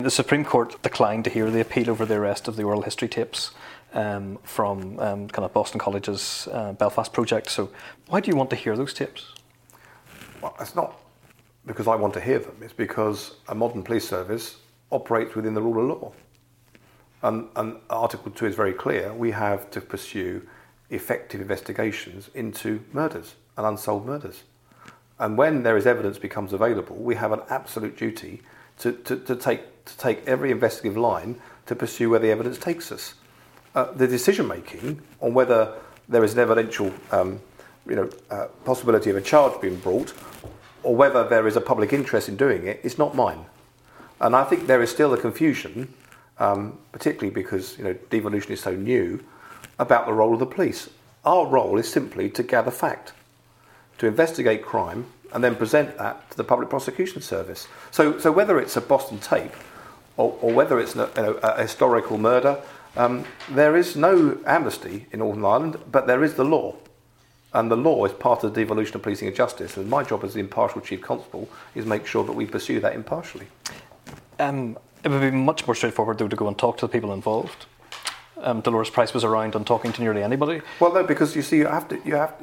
The Supreme Court declined to hear the appeal over the arrest of the oral history tapes from kind of Boston College's Belfast project. So why do you want to hear those tapes? Well, it's not because I want to hear them. It's because a modern police service operates within the rule of law. And Article 2 is very clear. We have to pursue effective investigations into murders and unsolved murders. And when there is evidence becomes available, we have an absolute duty to take every investigative line to pursue where the evidence takes us. The decision making on whether there is an evidential possibility of a charge being brought or whether there is a public interest in doing it is not mine. And I think there is still a confusion, particularly because devolution is so new, about the role of the police. Our role is simply to gather fact, to investigate crime and then present that to the Public Prosecution Service. So whether it's a Boston tape or whether it's a historical murder, there is no amnesty in Northern Ireland, but there is the law. And the law is part of the devolution of policing and justice. And my job as the impartial Chief Constable is make sure that we pursue that impartially. It would be much more straightforward, though, to go and talk to the people involved. Dolores Price was around and talking to nearly anybody. Well, no, because you see, you have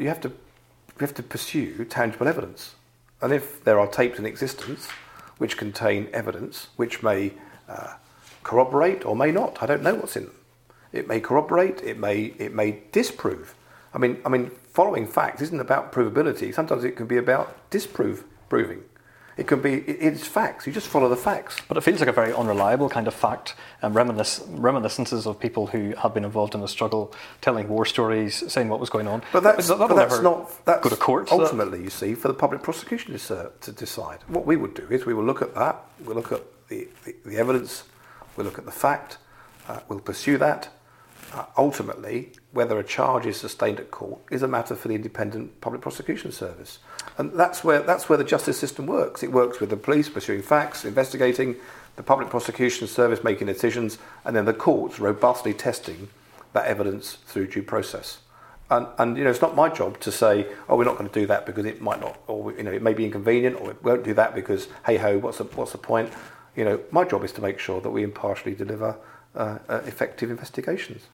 to pursue tangible evidence. And if there are tapes in existence which contain evidence which may corroborate or may not, I don't know what's in them. It may corroborate, it may disprove. I mean, following facts isn't about provability. Sometimes it can be about disproving. It can be, it's facts. You just follow the facts. But it feels like a very unreliable kind of fact. Reminiscences of people who had been involved in the struggle, telling war stories, saying what was going on. But that's not go to court. Ultimately, you see, for the public prosecution to decide. What we would do is we will look at that. We'll look at the evidence. We'll look at the fact. We'll pursue that. Ultimately, whether a charge is sustained at court is a matter for the independent Public Prosecution Service. And that's where the justice system works. It works with the police pursuing facts, investigating, the Public Prosecution Service making decisions, and then the courts robustly testing that evidence through due process. And it's not my job to say, oh, we're not going to do that because it might not, or it may be inconvenient, or we won't do that because, hey ho, what's the point? My job is to make sure that we impartially deliver effective investigations.